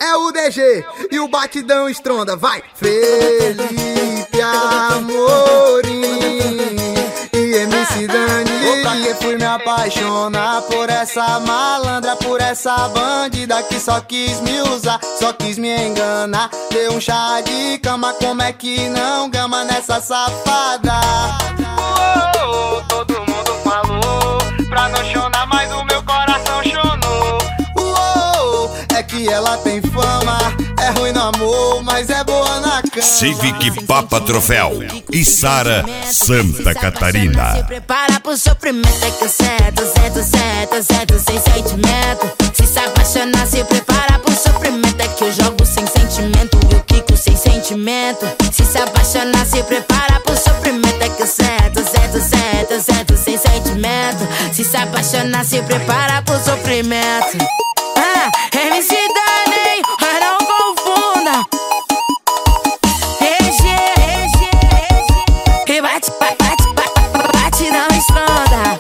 É o DG e o batidão estronda, vai! Felipe Amorim e MC Dani. Pra que fui me apaixonar por essa malandra, por essa bandida que só quis me usar, só quis me enganar. Deu um chá de cama, como é que não gama nessa safada? Todo mundo falou pra não chorar, mas o meu coração chonou. É que ela tem fama, é ruim no amor, mas é boa na cama. Civic Papa Troféu e Sara, Santa Catarina. Se prepara pro sofrimento, é que o certo sem sentimento. Se apaixonar, se prepara pro sofrimento, é que eu jogo sem sentimento e eu quico sem sentimento. Se apaixonar, se prepara pro sofrimento, é que o certo sem sentimento. Se apaixonar, se prepara pro sofrimento. MC Dani, mas não confunda. E bate, não estronda.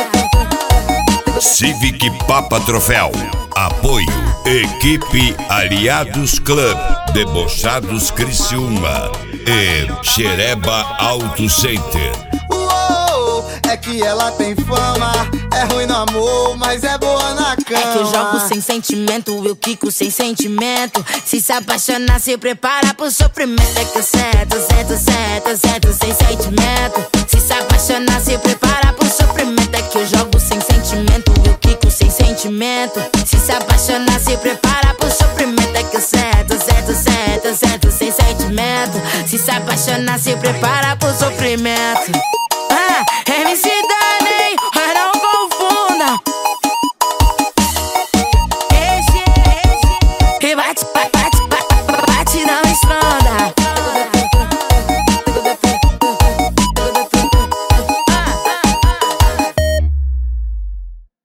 Civic Papa Troféu. Apoio Equipe Aliados Club, Debochados Criciúma e Xereba Auto Center. É que ela tem fama, é ruim no amor, mas é boa na cama. É que eu jogo sem sentimento, eu quico sem sentimento. Se apaixonar, se prepara pro sofrimento. É que eu certo sem sentimento. Se apaixonar, se prepara pro sofrimento. É que eu jogo sem sentimento, eu quico sem sentimento. Se apaixonar, se prepara pro sofrimento. É que eu certo sem sentimento. Se apaixonar, se prepara pro sofrimento.